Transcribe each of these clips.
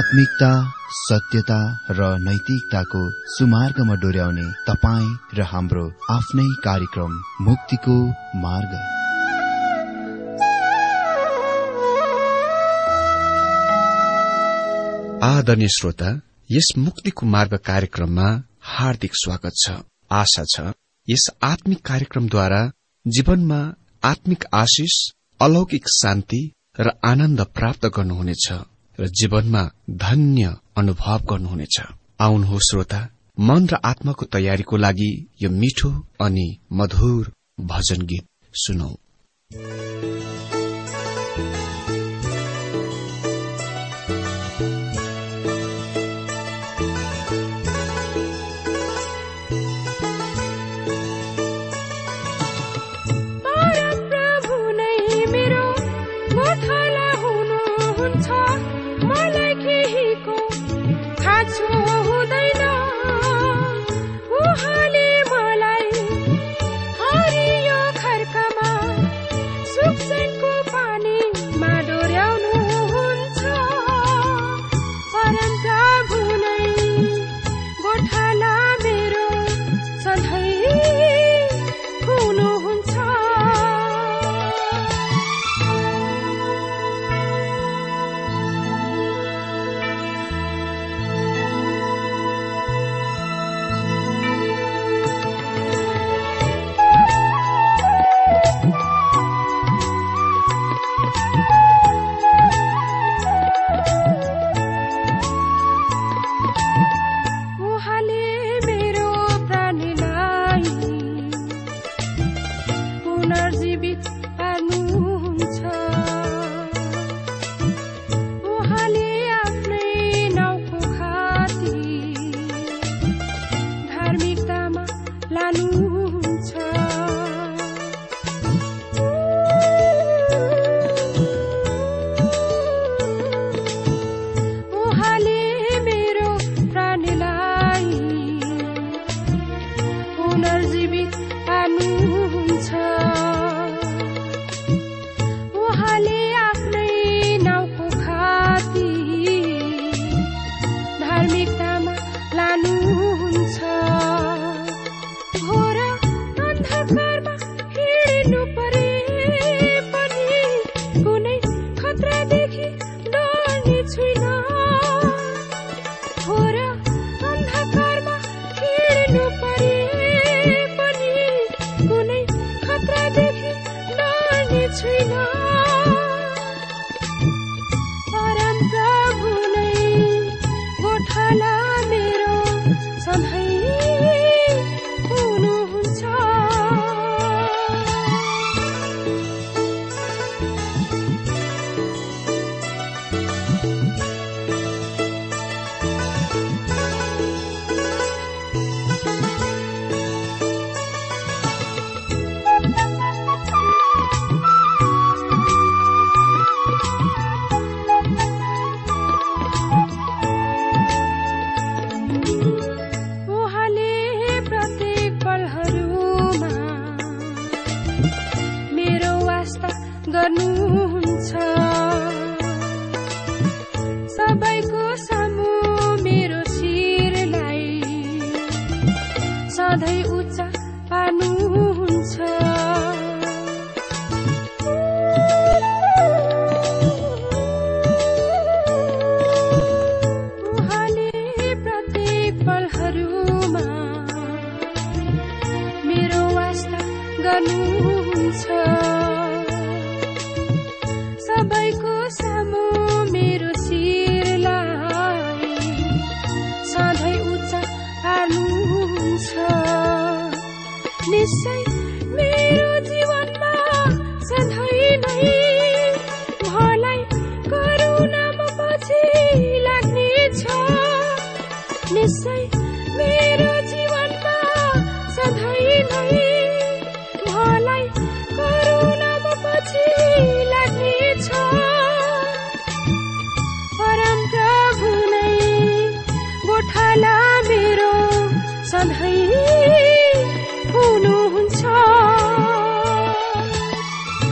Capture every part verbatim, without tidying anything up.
आत्मिकता, सत्यता र नैतिकताको सुमार्गमा डोर्याउने तपाईँ र हाम्रो आफ्नै कार्यक्रम मुक्तिको मार्ग। आदरणीय श्रोता, यस मुक्तिको मार्ग कार्यक्रममा हार्दिक स्वागत छ। आशा छ यस आत्मिक कार्यक्रमद्वारा जीवनमा आत्मिक आशिष, अलौकिक शान्ति र आनन्द प्राप्त गर्नुहुनेछ र जीवनमा धन्य अनुभव गर्नुहुनेछ। आउनुहोस् श्रोता, मन र आत्माको तयारीको लागि यो मिठो अनि मधुर भजन गीत सुनौ।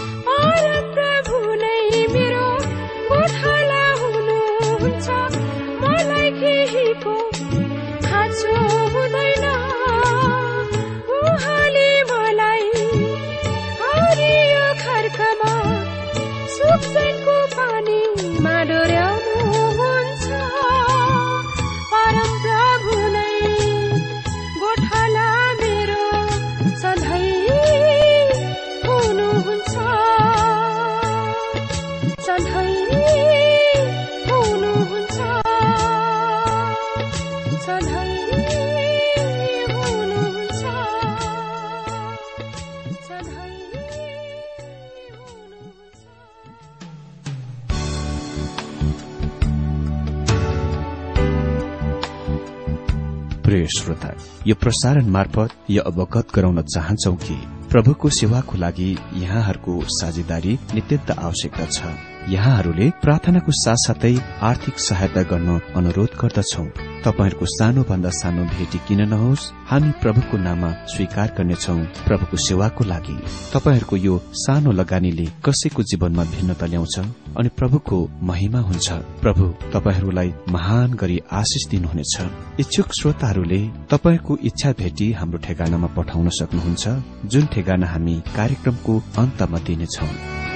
प्रभु नै मेरो गोठाला हुनुहुन्छ। प्रिय श्रोता, यो प्रसारण मार्फत यो अवगत गराउन चाहन्छौ कि प्रभुको सेवाको लागि यहाँहरूको साझेदारी नित्यन्त आवश्यकता छ। यहाँहरूले प्रार्थनाको साथसाथै आर्थिक सहायता गर्न अनुरोध गर्दछौ। तपाईहरूको सानो भन्दा सानो भेटी किन नहोस्, हामी प्रभुको नाममा स्वीकार गर्नेछौ। प्रभुको सेवाको लागि तपाईहरूको यो सानो लगानीले कसैको जीवनमा भिन्नता ल्याउँछ अनि प्रभुको महिमा हुन्छ। प्रभु तपाईहरूलाई महान गरी आशिष दिनुहुनेछ। इच्छुक श्रोताहरूले तपाईहरूको इच्छा भेटी हाम्रो ठेगानामा पठाउन सक्नुहुन्छ, जुन ठेगाना हामी कार्यक्रमको अन्तमा दिनेछौ।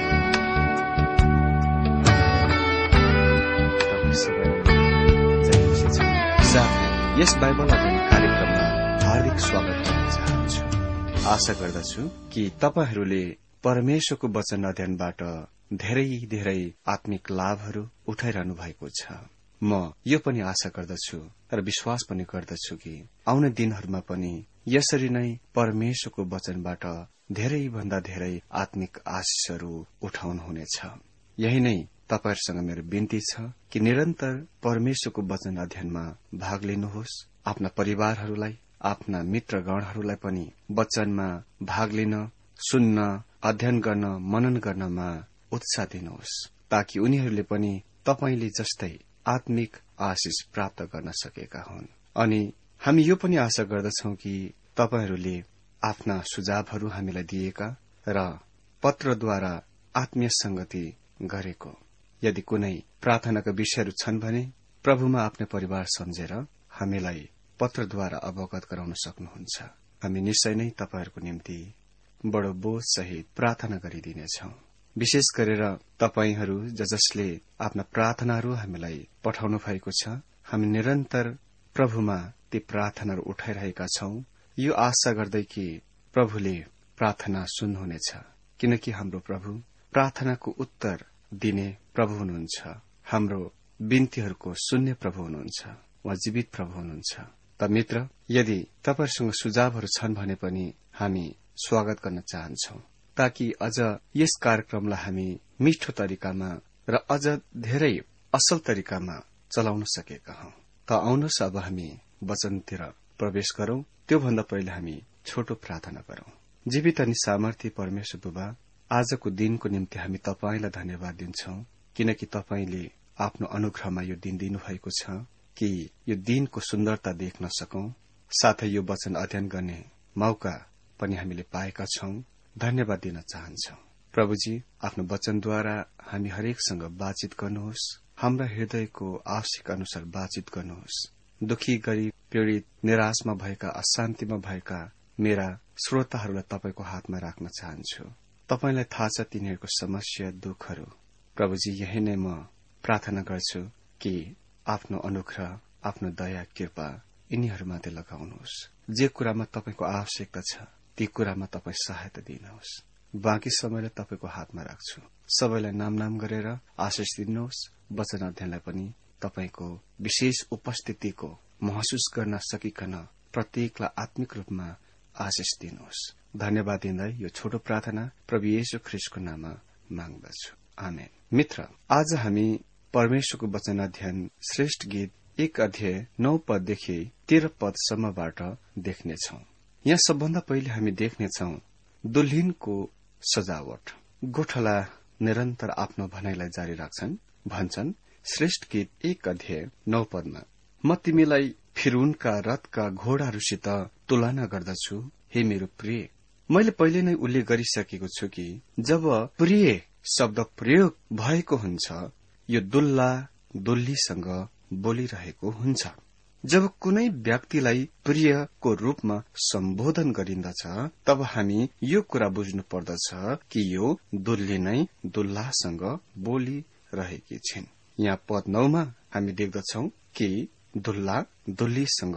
यस बाइबल अध्ययन कार्यक्रममा हार्दिक स्वागत गर्न चाहन्छु। आशा गर्दछु कि तपाईहरूले परमेश्वरको वचन अध्ययनबाट धेरै धेरै आत्मिक लाभहरू उठाइरहनु भएको छ। म यो पनि आशा गर्दछु र विश्वास पनि गर्दछु कि आउने दिनहरूमा पनि यसरी नै परमेश्वरको वचनबाट धेरै भन्दा धेरै आत्मिक आशिषहरू उठाउनुहुनेछ। यही नै तपाईहरूसँग मेरो बिन्ती छ कि निरन्तर परमेश्वरको वचन अध्ययनमा भाग लिनुहोस्। आफ्ना परिवारहरूलाई, आफ्ना मित्रगणहरूलाई पनि वचनमा भाग लिन, सुन्न, अध्ययन गर्न, मनन गर्नमा उत्साह दिनुहोस्, ताकि उनीहरूले पनि तपाईले जस्तै आत्मिक आशिष प्राप्त गर्न सकेका हुन्। अनि हामी यो पनि आशा गर्दछौ कि तपाईहरूले आफ्ना सुझावहरू हामीलाई दिएका र पत्रद्वारा आत्मीय संगति गरेको यदि कुनै प्रार्थनाका विषयहरू छन् भने प्रभुमा आफ्नो परिवार सम्झेर हामीलाई पत्रद्वारा अवगत गराउन सक्नुहुन्छ। हामी निश्चय नै तपाईहरूको निम्ति बडो बोझ सहित प्रार्थना गरिदिनेछौं। विशेष गरेर तपाईहरू ज जसले आफ्ना प्रार्थनाहरू हामीलाई पठाउनु भएको छ, हामी निरन्तर प्रभुमा ती प्रार्थनाहरू उठाइरहेका छौं, यो आशा गर्दै कि प्रभुले प्रार्थना सुन्नुहुनेछ, किनकि हाम्रो प्रभु प्रार्थनाको उत्तर दिने प्रभु हुनुहुन्छ। हाम्रो बिन्तीहरूको सुन्ने प्रभु हुनुहुन्छ। उहाँ जीवित प्रभु हुनुहुन्छ। त मित्र, यदि तपाईसँग सुझावहरू छन् भने पनि हामी स्वागत गर्न चाहन्छौ, ताकि अझ यस कार्यक्रमलाई हामी मिठो तरिकामा र अझ धेरै असल तरिकामा चलाउन सकेका हौं। त आउनुहोस् अब हामी वचनतिर प्रवेश गरौं। त्योभन्दा पहिले हामी छोटो प्रार्थना गरौं। जीवित अनि सामर्थ्य परमेश्वर बुबा, आजको दिनको निम्ति हामी तपाईलाई धन्यवाद दिन्छौं, किनकि तपाईले आफ्नो अनुग्रहमा यो दिन दिनुभएको छ कि यो दिनको सुन्दरता देख्न सकौं, साथै यो वचन अध्ययन गर्ने मौका पनि हामीले पाएका छौं। धन्यवाद दिन चाहन्छौं। प्रभुजी, आफ्नो वचनद्वारा हामी हरेकसँग बातचित गर्नुहोस्। हाम्रा हृदयको आवश्यक अनुसार बातचित गर्नुहोस्। दुखी, गरीब, पीड़ित, निराशमा भएका, अशान्तिमा भएका मेरा श्रोताहरूलाई तपाईको हातमा राख्न चाहन्छु। तपाईलाई थाहा छ तिनीहरूको समस्या, दुःखहरू। प्रभुजी, यही नै म प्रार्थना गर्छु कि आफ्नो अनुग्रह, आफ्नो दया, कृपा यिनीहरूमाथि लगाउनुहोस्। जे कुरामा तपाईको आवश्यकता छ ती कुरामा तपाई सहायता दिनुहोस्। बाँकी समयलाई तपाईको हातमा राख्छु। सबैलाई नाम नाम गरेर आशिष दिनुहोस्। वचन अध्ययनलाई पनि तपाईको विशेष उपस्थितिको महसुस गर्न सकिकन प्रत्येकलाई आत्मिक रूपमा आशिष दिनुहोस्। धन्यवाद दिँदै यो छोटो प्रार्थना प्रभु येशू ख्रीष्टको नाममा माग्दछु, आमेन। मित्र, आज हामी परमेश्वरको वचन अध्ययन श्रेष्ठ गीत एक अध्याय नौ पददेखि तेह्र पदसम्मबाट देख्नेछौ। यहाँ सबभन्दा पहिले हामी देख्नेछौ दुल्हिनको सजावट। गोठाला निरन्तर आफ्नो भनाइलाई जारी राख्छन्। भन्छन् श्रेष्ठ गीत एक अध्याय नौ पदमा, म तिमीलाई फिरौनका रथका घोडाहरूसित तुलना गर्दछु, हे मेरो प्रिय। मैले पहिले नै उल्लेख गरिसकेको छु कि जब प्रिय शब्द प्रयोग भएको हुन्छ, यो दुल्ला दुल्लीसँग बोलिरहेको हुन्छ। जब कुनै व्यक्तिलाई प्रियको रूपमा सम्बोधन गरिन्दछ, तब हामी यो कुरा बुझ्नु पर्दछ कि यो दुल्ली नै दुल्लासँग बोलिरहेकी छिन्। यहाँ पद नौमा हामी देख्दछौ कि दुल्ला दुल्लीसँग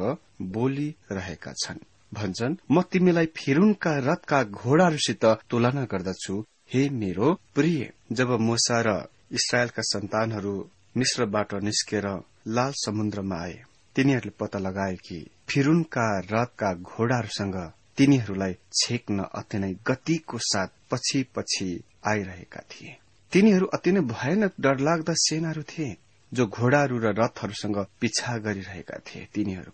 बोलिरहेका छन्। भन्छन्, म तिमीलाई फिरौनका रथका घोडाहरूसित तुलना गर्दछु, हे मेरो प्रिय। जब मूसा र इस्राएलका सन्तानहरू मिस्रबाट निस्केर लाल समुद्रमा आए, तिनीहरूले पत्ता लगाए कि फिरौनका रथका घोडाहरूसँग तिनीहरूलाई छेक्न अति नै गतिको साथ पछि पछि आइरहेका थिए। तिनीहरू अति नै भयानक डरलाग्दा सेनाहरू थिए, जो घोडाहरू र रथहरूसँग पिछा गरिरहेका थिए तिनीहरूको।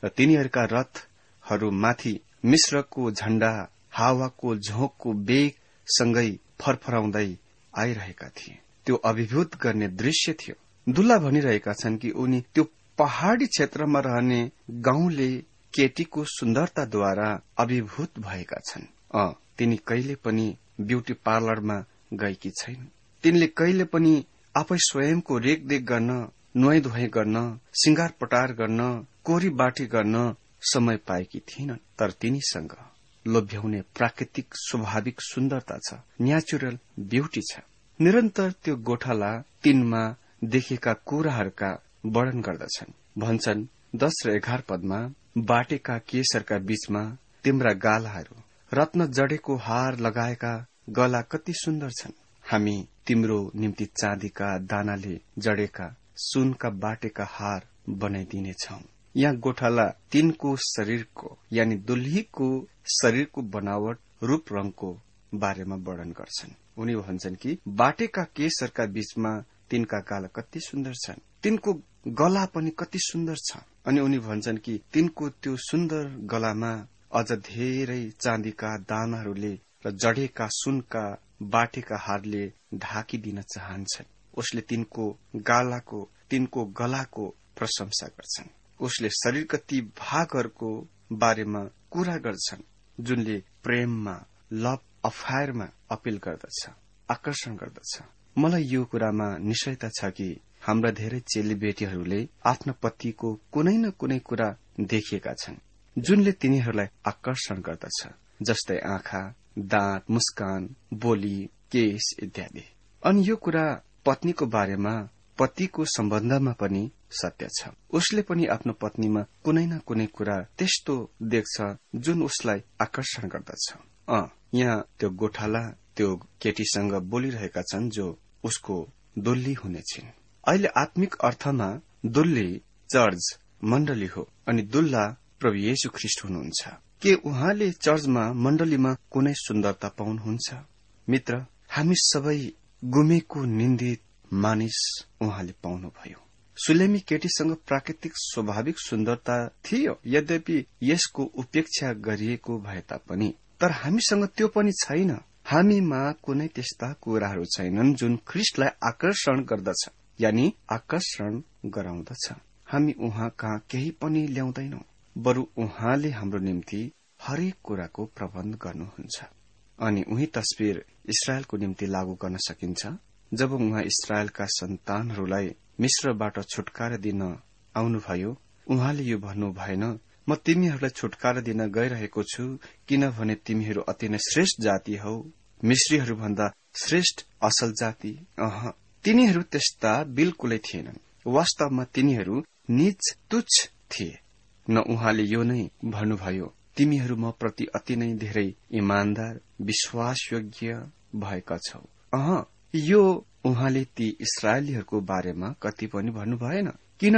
र तिनीहरूका रथहरू माथि मिश्रको झण्डा हावाको झोंकको बेगसँगै फरफराउँदै आइरहेका थिए। त्यो अभिभूत गर्ने दृश्य थियो। दुल्ला भनिरहेका छन् कि उनी त्यो पहाड़ी क्षेत्रमा रहने गाउँले केटीको सुन्दरताद्वारा अभिभूत भएका छन्। अ तिनी कहिले पनि ब्युटी पार्लरमा गएकी छैन। तिनले कहिले पनि आफै स्वयंको रेखदेख गर्न, नुहाई धुवाई गर्न, सिंगार पटार गर्न, कोरी बाटी गर्न समय पाएकी थिइनन्। तर तिनीसँग लोभ्याउने प्राकृतिक स्वाभाविक सुन्दरता छ, न्याचुरल ब्युटी छ। निरन्तर त्यो गोठाला तिनमा देखेका कुराहरूका वर्णन गर्दछन्। भन्छन् दश र एघार पदमा, बाटेका केशरका बीचमा तिम्रा गालाहरू, रत्न जडेको हार लगाएका गला कति सुन्दर छन्। हामी तिम्रो निम्ति चाँदीका दानाले जडेका सुनका बाटेका हार बनाइदिनेछौ। यहाँ गोठाला तिनको शरीरको यानी दुल्हीको शरीरको बनावट, रूप रंगको बारेमा वर्णन गर्छन्। उनी भन्छन् कि बाटेका केशरका बीचमा तिनका गाला कति सुन्दर छन्, तिनको गला पनि कति सुन्दर छ। अनि उनी भन्छन् कि तिनको त्यो सुन्दर गलामा अझ धेरै चाँदीका दानाहरूले र जडेका सुनका बाटेका हारले ढाकिदिन चाहन्छन्। उसले तिनको गालाको, तिनको गलाको प्रशंसा गर्छन्। उसले शरीरका ती भागहरूको बारेमा कुरा गर्छन् जुनले प्रेममा, लभ अफायरमा अपील गर्दछ, आकर्षण गर्दछ। मलाई यो कुरामा निश्चयता छ कि हाम्रा धेरै चेलीबेटीहरूले आफ्ना पतिको कुनै न कुनै कुरा देखेका छन् जुनले तिनीहरूलाई आकर्षण गर्दछ, जस्तै आँखा, दाँत, मुस्कान, बोली, केश इत्यादि। अनि यो कुरा पत्नीको बारेमा, पतिको सम्बन्धमा पनि सत्य छ। उसले पनि आफ्नो पत्नीमा कुनै न कुनै कुरा त्यस्तो देख्छ जुन उसलाई आकर्षण गर्दछ। अ यहाँ त्यो गोठाला त्यो केटीसँग बोलिरहेका छन् जो उसको दुल्ली हुनेछिन्। अहिले आत्मिक अर्थमा दुल्ली चर्च मण्डली हो अनि दुल्ला प्रभु येशू ख्रीष्ट हुनुहुन्छ। के उहाँले चर्चमा मण्डलीमा कुनै सुन्दरता पाउनुहुन्छ? मित्र, हामी सबै गुमेको निन्दित मानिस उहाँले पाउनुभयो। सुलेमी केटीसँग प्राकृतिक स्वाभाविक सुन्दरता थियो, यद्यपि यसको उपेक्षा गरिएको भए तापनि, तर हामीसँग त्यो पनि छैन। हामीमा कुनै त्यस्ता कुराहरू छैनन् जुन ख्रीष्टलाई आकर्षण गर्दछ, यानी आकर्षण गराउँदछ। हामी उहाँ कहाँ केही पनि ल्याउँदैनौ, बरु उहाँले हाम्रो निम्ति हरेक कुराको प्रबन्ध गर्नुहुन्छ। अनि उही तस्विर इस्रायलको निम्ति लागू गर्न सकिन्छ। जब उहाँ इस्रायलका सन्तानहरूलाई मिश्रबाट छुटकारा दिन आउनुभयो, उहाँले यो भन्नु भएन, म तिमीहरूलाई छुटकारा दिन गइरहेको छु किनभने तिमीहरू अति नै श्रेष्ठ जाति हौ, मिश्रीहरू भन्दा श्रेष्ठ असल जाति। अह तिनीहरू त्यस्ता बिल्कुलै थिएनन्। वास्तवमा तिनीहरू नीच तुच्छ थिए। न उहाँले यो नै भन्नुभयो, तिमीहरू म प्रति अति नै धेरै इमान्दार, विश्वासयोग्य भएका छौ। अह यो उहाँले ती इस्राएलीहरूको बारेमा कति पनि भन्नु भएन,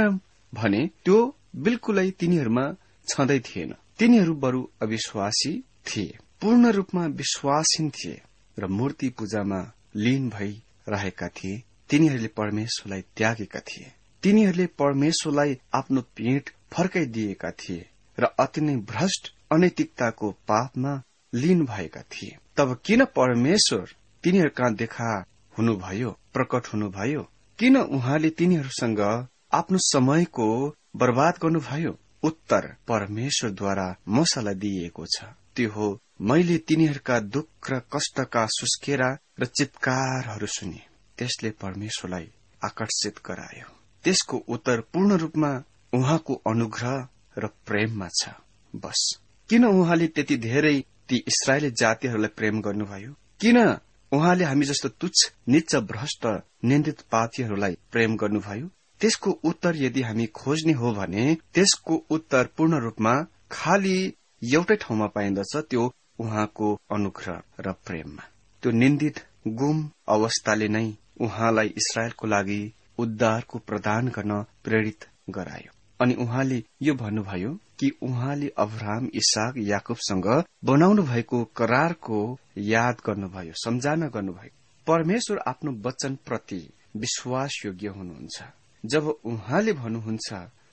किनभने त्यो बिल्कुलै तिनीहरूमा छँदै थिएन। तिनीहरू बरु अविश्वासी थिए, पूर्ण रूपमा विश्वासीन थिए र मूर्ति पूजामा लीन भई रहेका थिए। तिनीहरूले परमेश्वरलाई त्यागेका थिए। तिनीहरूले परमेश्वरलाई आफ्नो पीठ फर्काइदिएका थिए र अति नै भ्रष्ट अनैतिकताको पापमा लीन भएका थिए। तब किन परमेश्वर तिनीहरू कहाँ देखा हुनुभयो, प्रकट हुनुभयो? किन उहाँले तिनीहरूसँग आफ्नो समयको बर्बाद गर्नुभयो? उत्तर परमेश्वरद्वारा मसालाई दिइएको छ। त्यो हो, मैले तिनीहरूका दुःख र कष्टका सुस्केरा र चित्कारहरू सुने। त्यसले परमेश्वरलाई आकर्षित गरायो। त्यसको उत्तर पूर्ण रूपमा उहाँको अनुग्रह र प्रेममा छ। बस किन उहाँले त्यति धेरै ती इस्राएली जातिहरूलाई प्रेम गर्नुभयो? किन उहाँले हामी जस्तो तुच्छ, नीच, भ्रष्ट, निन्दित पापीहरूलाई प्रेम गर्नुभयो? त्यसको उत्तर यदि हामी खोज्ने हो भने त्यसको उत्तर पूर्ण रूपमा खाली एउटै ठाउँमा पाइन्दछ, त्यो उहाँको अनुग्रह र प्रेममा। त्यो निन्दित गुम अवस्थाले नै उहाँलाई इस्राएलको लागि उद्धारको प्रदान गर्न प्रेरित गरायो। अनि उहाँले यो भन्नुभयो कि उहाँले अब्राहम, इसाक, याकुबसँग बनाउनु भएको करारको याद गर्नुभयो, सम्झना गर्नुभयो। परमेश्वर आफ्नो वचन प्रति विश्वास योग्य हुनुहुन्छ। जब उहाँले भन्नुहुन्छ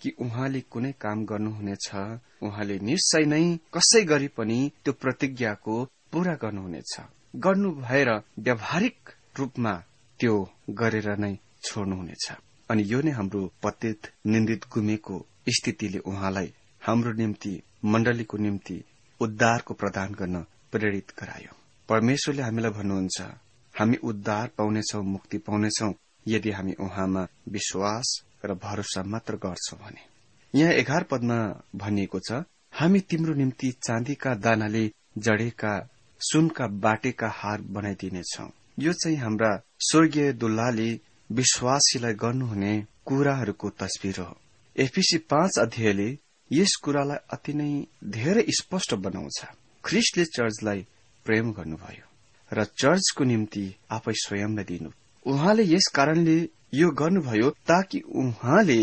कि उहाँले कुनै काम गर्नुहुनेछ, उहाँले निश्चय नै कसै गरी पनि त्यो प्रतिज्ञाको पूरा गर्नुहुनेछ। गर्नु भएर व्यावहारिक रूपमा त्यो गरेर नै छोड्नुहुनेछ। अनि यो नै हाम्रो पतित निन्दित गुमेको स्थितिले उहाँलाई हाम्रो निम्ति, मण्डलीको निम्ति उद्धारको प्रदान गर्न प्रेरित गरायो। परमेश्वरले हामीलाई भन्नुहुन्छ, हामी उद्धार पाउनेछौ, मुक्ति पाउनेछौ यदि हामी उहाँमा विश्वास र भरोसा मात्र गर्छौं भने। यहाँ एघार पदमा भनिएको छ, हामी तिम्रो निम्ति चाँदीका दानाले जडेका सुनका बाटेका हार बनाइदिनेछौ। यो चाहिँ हाम्रा स्वर्गीय दुल्लाले विश्वासीलाई गर्नुहुने कुराहरूको तस्बिर हो। एफिसी पाँच अध्यायले यस कुरालाई अति नै धेरै स्पष्ट बनाउँछ। ख्रिस्टले चर्चलाई प्रेम गर्नुभयो र चर्चको निम्ति आफै स्वयंलाई दिनु। उहाँले यस कारणले यो गर्नुभयो ताकि उहाँले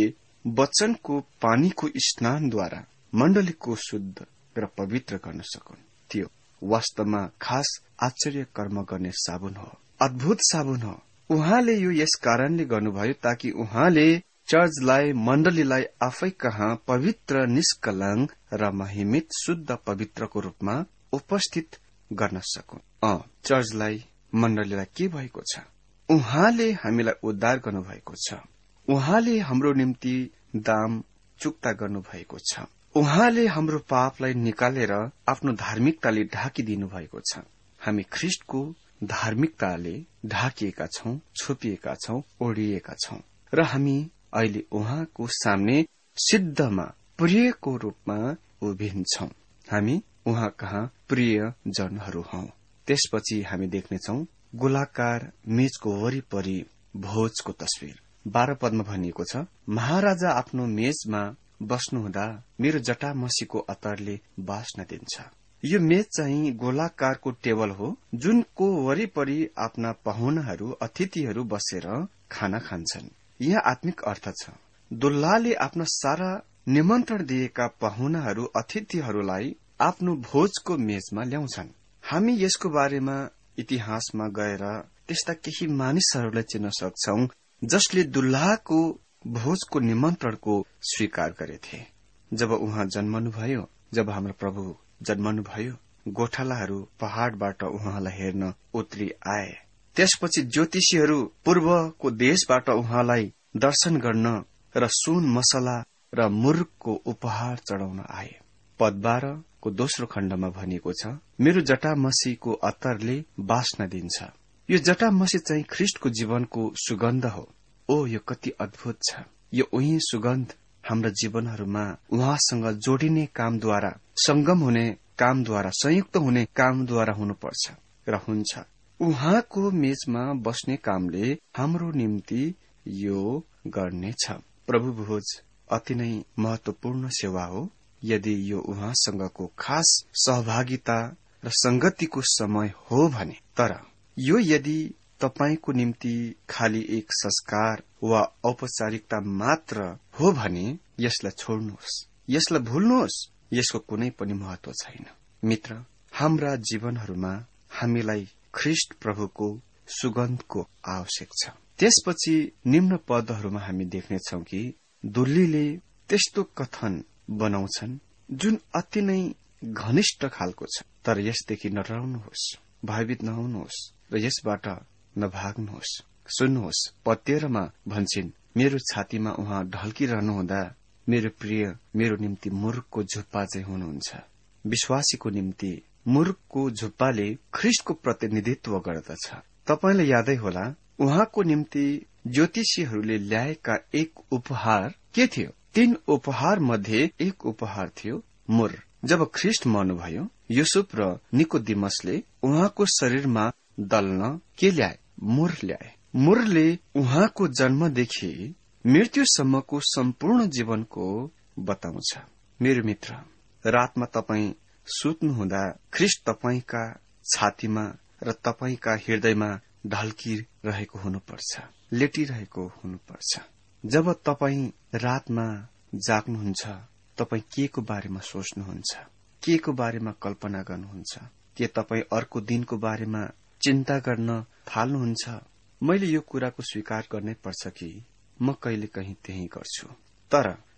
वचनको पानीको स्नानद्वारा मण्डलीको शुद्ध र पवित्र गर्न सकुन्। त्यो वास्तवमा खास आश्चर्य कर्म गर्ने साबुन हो, अद्भुत साबुन हो। उहाँले यो यस कारणले गर्नुभयो ताकि उहाँले चर्चलाई, मण्डलीलाई आफै कहाँ पवित्र, निष्कलङ्क र महिमित शुद्ध पवित्रको रूपमा उपस्थित गर्न सकुन्। अ चर्चलाई, मण्डलीलाई के भएको छ? उहाँले हामीलाई उद्धार गर्नुभएको छ। उहाँले हाम्रो निम्ति दाम चुक्ता गर्नुभएको छ। उहाँले हाम्रो पापलाई निकालेर आफ्नो धार्मिकताले ढाकिदिनु भएको छ। हामी ख्रिस्टको धार्मिकताले ढाकिएका छौं, छोपिएका छौं, ओढिएका छौं र हामी अहिले उहाँको सामने सिद्धमा प्रियको रूपमा उभिन्छौं। हामी उहाँ कहाँ प्रिय जनहरू हौ। त्यसपछि हामी देख्नेछौं गोलाकार मेजको वरिपरि भोजको तस्विर। बाह्र पदमा भनिएको छ, महाराजा आफ्नो मेजमा बस्नुहुँदा मेरो जटा मसीको अतरले बास्न दिन्छ। यो मेज चाहिँ गोलाकारको टेबल हो, जुनको वरिपरि आफ्ना पाहुनाहरू, अतिथिहरू बसेर खाना खान्छन्। यहाँ आत्मिक अर्थ छ। दुल्लाले आफ्ना सारा निमन्त्रण दिएका पाहुनाहरू, अतिथिहरूलाई आफ्नो भोजको मेजमा ल्याउँछन्। हामी यसको बारेमा इतिहासमा गएर त्यस्ता केही मानिसहरूलाई चिन्न सक्छौं जसले दुल्लाको भोजको निमन्त्रणको स्वीकार गरेथे। जब उहाँ जन्मनुभयो, जब हाम्रो प्रभु जन्मनुभयो, गोठालाहरू पहाड़बाट उहाँलाई हेर्न उत्री आए। त्यसपछि ज्योतिषीहरू पूर्वको देशबाट उहाँलाई दर्शन गर्न र सुन, मसला र मुर्गको उपहार चढ़ाउन आए। पद बाह्रको दोस्रो खण्डमा भनिएको छ, मेरो जटा मसीको अतरले बास्न दिन्छ। यो जटा मसी चाहिँ ख्रिस्टको जीवनको सुगन्ध हो। ओ यो कति अद्भुत छ। यो उही सुगन्ध हाम्रा जीवनहरूमा उहाँसँग जोडिने कामद्वारा, संगम हुने कामद्वारा, संयुक्त हुने कामद्वारा हुनुपर्छ र हुन्छ। उहाँको मेजमा बस्ने कामले हाम्रो निम्ति यो गर्नेछ। प्रभु भोज अति नै महत्वपूर्ण सेवा हो। यदि यो उहाँसँगको खास सहभागिता र संगतिको समय हो भने, तर यो यदि तपाईको निम्ति खाली एक संस्कार वा औपचारिकता मात्र हो भने यसलाई छोड्नुहोस्, यसलाई भुल्नुहोस्। यसको कुनै पनि महत्व छैन। मित्र, हाम्रा जीवनहरूमा हामीलाई ख्रिस्ट प्रभुको सुगन्धको आवश्यक छ। त्यसपछि निम्न पदहरूमा हामी देख्नेछौं कि दुल्लीले त्यस्तो कथन बनाउँछन् जुन अति नै घनिष्ठ खालको छ। तर यसदेखि नडराउनुहोस्, भयभीत नहुनुहोस् र यसबाट नभाग्नुहोस्। सुन्नुहोस्, पद तेह्रमा भन्छन्, मेरो छातीमा उहाँ ढल्किरहनुहुँदा मेरो प्रिय मेरो निम्ति मुर्गको झुप्पा चाहिँ हुनुहुन्छ। विश्वासीको निम्ति मुर्गको झुप्पाले ख्रिस्टको प्रतिनिधित्व गर्दछ। तपाईलाई यादै होला, उहाँको निम्ति ज्योतिषीहरूले ल्याएका एक उपहार के थियो? तीन उपहार मध्ये एक उपहार थियो मुर। जब ख्रिस्ट मर्नुभयो, युसुफ र निकोदिमसले उहाँको शरीरमा दल्न के ल्याए? मुर ल्याए। मुरले उहाँको जन्मदेखि मृत्युसम्मको सम्पूर्ण जीवनको बताउँछ। मेरो मित्र, रातमा तपाईं सुत्नुहुँदा ख्रिस्ट तपाईंका छातीमा र तपाईंका हृदयमा ढल्किरहेको हुनुपर्छ, लेटिरहेको हुनुपर्छ। जब तपाईं रातमा जाग्नुहुन्छ, तपाईं के को बारेमा सोच्नुहुन्छ? के को बारेमा कल्पना गर्नुहुन्छ? के तपाईं अर्को दिनको बारेमा चिन्ता गर्न थाल्नुहुन्छ? मैले यो कुराको स्वीकार गर्नै पर्छ कि म कहिले कहीँ त्यही गर्छु। तर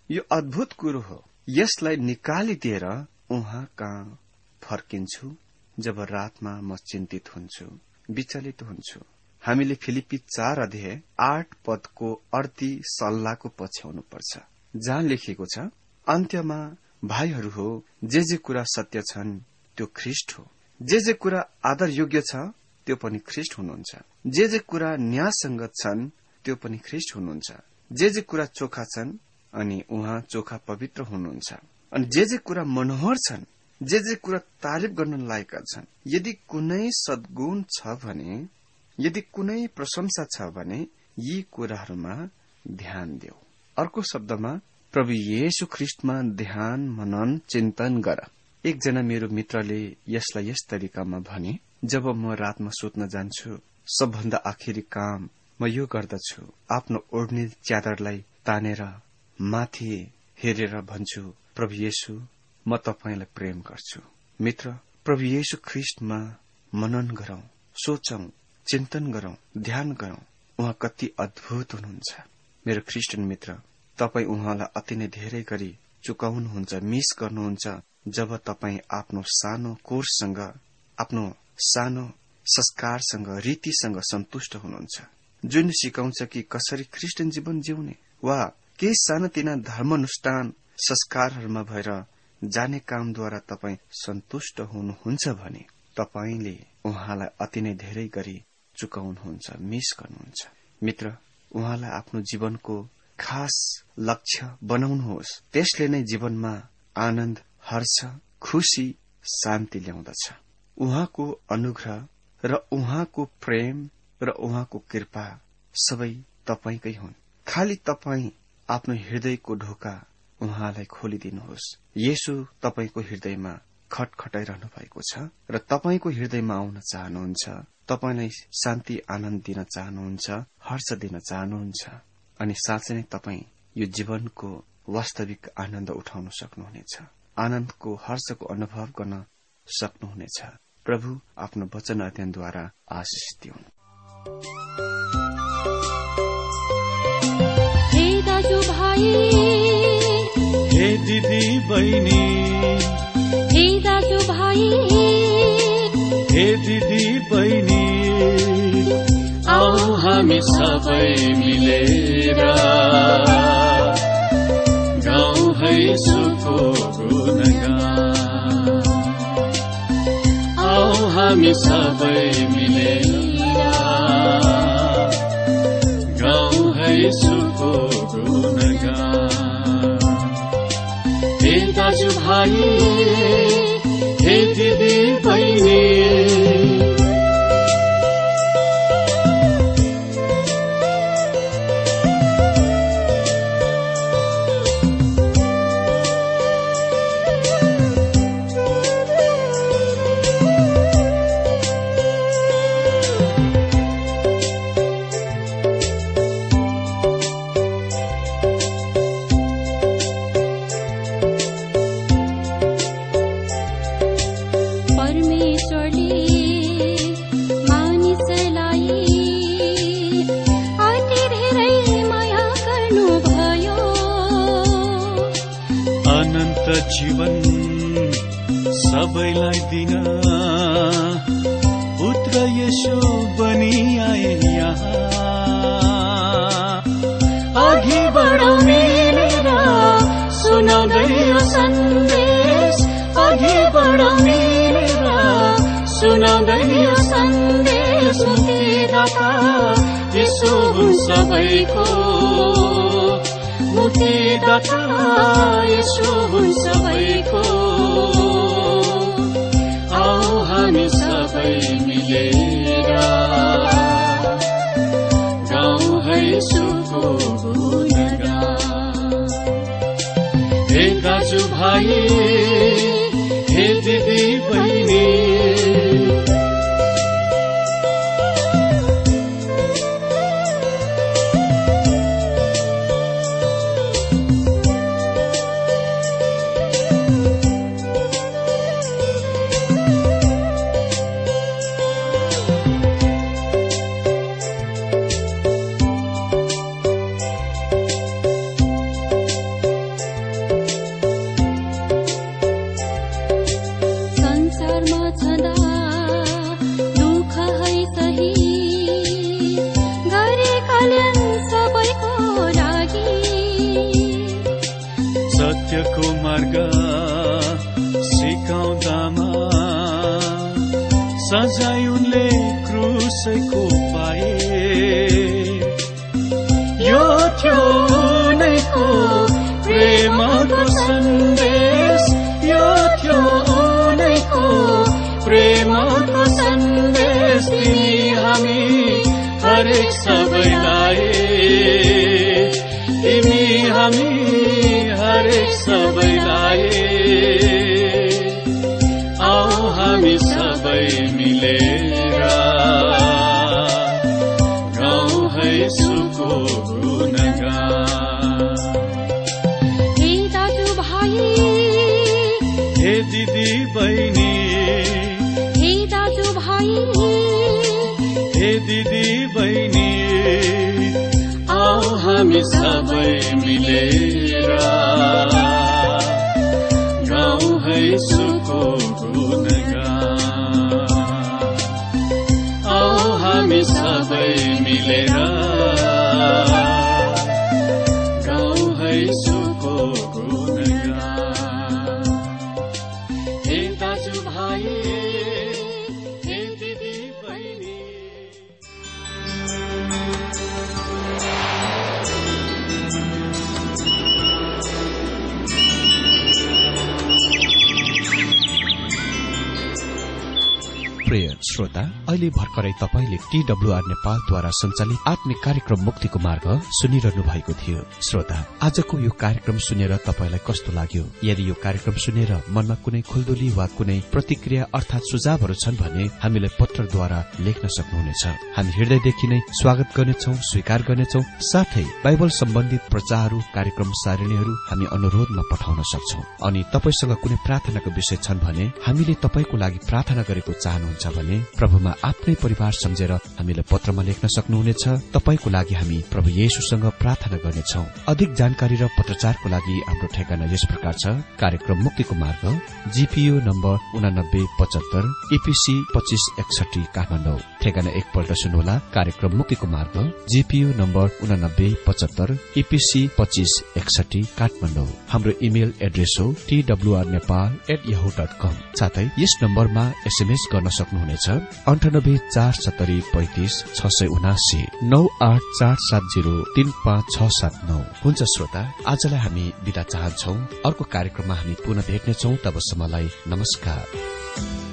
यो अद्भुत कुरो हो। यसलाई निकालिदिएर उहाँ कहाँ फर्किन्छु जब रातमा म चिन्तित हुन्छु, विचलित हुन्छु। हामीले फिलिप्पी चार अध्याय आठ पदको अर्थी सल्लाहको पछ्याउनु पर्छ, जहाँ लेखिएको छ, अन्त्यमा भाइहरू हो, जे जे कुरा सत्य छन् त्यो ख्रीष्ट हो, जे जे कुरा आदर योग्य छ त्यो पनि ख्रीष्ट हुनुहुन्छ, जे जे कुरा न्यायसंगत छन् त्यो पनि ख्रीष्ट हुनुहुन्छ, जे जे कुरा चोखा छन् अनि उहाँ चोखा पवित्र हुनुहुन्छ, अनि जे जे कुरा मनोहर छन्, जे जे कुरा तारिफ गर्न लायकका छन्, यदि कुनै सद्गुण छ भने, यदि कुनै प्रशंसा छ भने यी कुराहरूमा ध्यान देऊ। अर्को शब्दमा प्रभु येशू ख्रीष्टमा ध्यान, मनन, चिन्तन गर। एकजना मेरो मित्रले यसलाई यस तरिकामा भने, जब म रातमा सुत्न जान्छु सबभन्दा आखिरी काम म यो गर्दछु, आफ्नो ओढ्ने च्यादरलाई तानेर माथि हेरेर भन्छु, प्रभु येशू म तपाईंलाई प्रेम गर्छु। मित्र, प्रभु येशू ख्रीष्टमा मनन गरौं, सोचौं, चिन्तन गरौं, ध्यान गरौं, उहाँ कति अद्भुत हुनुहुन्छ। मेरो ख्रिस्टियन मित्र, तपाई उहाँलाई अति नै धेरै गरी चुकाउनुहुन्छ, मिस गर्नुहुन्छ जब तपाई आफ्नो सानो कोर्ससँग, आफ्नो सानो संस्कारसँग, रीतिसँग सन्तुष्ट हुनुहुन्छ, जुन सिकाउँछ कि कसरी ख्रिस्टियन जीवन जिउने, वा केही सानोतिना धर्मानुष्ठान संस्कारहरूमा भएर जाने कामद्वारा तपाई सन्तुष्ट हुनुहुन्छ भने तपाईले उहाँलाई अति नै धेरै गरी चुकाउनुहुन्छ, मिस गर्नुहुन्छ। मित्र, उहाँलाई आफ्नो जीवनको खास लक्ष्य बनाउनुहोस्, त्यसले नै जीवनमा आनन्द, हर्ष, खुशी, शान्ति ल्याउँदछ। उहाँको अनुग्रह र उहाँको प्रेम र उहाँको कृपा सबै तपाईकै हुन्। खाली तपाई आफ्नो हृदयको ढोका उहाँलाई खोलिदिनुहोस्। येशू तपाईको हृदयमा खटखटाइरहनु भएको छ र तपाईको हृदयमा आउन चाहनुहुन्छ, तपाईलाई शान्ति, आनन्द दिन चाहनुहुन्छ, हर्ष दिन चाहनुहुन्छ, अनि साँच्चै नै तपाई यो जीवनको वास्तविक आनन्द उठाउन सक्नुहुनेछ, आनन्दको, हर्षको अनुभव गर्न सक्नुहुनेछ। प्रभु आफ्नो वचन अध्ययनद्वारा आशिष दिउन्। हे दाजु भाइ, हे दिदी बहिनी, हे दाजु भाइ, हे दिदी बहिनी, आऊ हामी सबै मिलेर गाउँ है येशूको गुणगान। आऊ हामी सबै मिलेर गाउँ है येशूको गुणगान। हे दाजु भाइ, हे दिदी बहिनी, जीवन सबैलाई दिन पुत्र येशू बनी आए यहाँ। अघि बढौँ मिलेर सुनाउँदै यो सन्देश, अघि बढौँ मिलेर सुनाउँदै यो सन्देश। मुक्तिदाता येशू हुन् सबैको, मुक्तिदाता येशू हुन् सबैको। आऊ हामी सबै मिलेर गाउँ है येशूको गुणगान। हे दाजु भाइ, हे दिदी बहिनी, मार्ग सिकाउँदामा सजाय उनले क्रुसको पाए। यो थियो उनैको प्रेमको सन्देश, यो थियो उनैको प्रेमको सन्देश। तिमी हामी हरेक सबैलाई, तिमी हामी हरेक सबैलाई, आओ हामी सबै मिलेर गाउँ है यसुको गुणगान। हे दाजु भाइ, हे दिदी बहिनी, हे दाजु भाइ, हे दिदी बहिनी, आओ हामी सबै मिलेर गाउँ है यसुको गुणगान। आओ हामी सबै मिलेर गाउँ है यसुको गुणगान। हे दाजु भाइ, हे दिदी बहिनी, प्रिय श्रोता, अहिले भर्खरै तपाईले टीडब्ल्यूआर नेपालद्वारा सञ्चालित आत्मिक कार्यक्रम मुक्तिको मार्ग सुनिरहनु भएको थियो। श्रोता, आजको यो कार्यक्रम सुनेर तपाईलाई कस्तो लाग्यो? यदि यो कार्यक्रम सुनेर मनमा कुनै खुल्दुली वा कुनै प्रतिक्रिया अर्थात सुझावहरू छन् भने हामीलाई पत्रद्वारा लेख्न सक्नुहुनेछ। हामी हृदयदेखि नै स्वागत गर्नेछौं, स्वीकार गर्नेछौं। साथै बाइबल सम्बन्धित प्रचारहरू, कार्यक्रम सारणीहरू हामी अनुरोधमा पठाउन सक्छौं। अनि तपाईसँग कुनै प्रार्थनाको विषय छन् भने हामीले तपाईको लागि प्रार्थना गरेको चाहनुहुन्छ भने प्रभुमा आफ्नै परिवार सम्झेर हामीलाई पत्रमा लेख्न सक्नुहुनेछ। तपाईको लागि हामी प्रभु येशूसँग प्रार्थना गर्नेछौं। अधिक जानकारी र पत्रचारको लागि हाम्रो ठेगाना यस प्रकार छ। कार्यक्रम मुक्तिको मार्ग, जीपीओ नम्बर उनानब्बे पचहत्तर, ईपीसी पच्चीस एकसठी काठमाडौँ। ठेगाना एकपल्ट सुन्नुहोला। कार्यक्रम मुक्तिको मार्ग, जीपीओ नम्बर उनानब्बे पचहत्तर, ईपीसी पच्चीस एकसठी काठमाडौँ। हाम्रो इमेल एड्रेस हो TWR Nepal at Yahoo dot com. साथै यस नम्बरमा एसएमएस गर्न सक्नुहुनेछ अन्ठानब्बे चार सत्तरी पैंतिस छ सय उनासी नौ आठ चार सात जीरो तीन पाँच छ सात नौ। हुन्छ श्रोता, आजलाई हामी बिदा चाहन्छौ। अर्को कार्यक्रममा हामी पुनः भेट्नेछौ। तबसम्मलाई नमस्कार।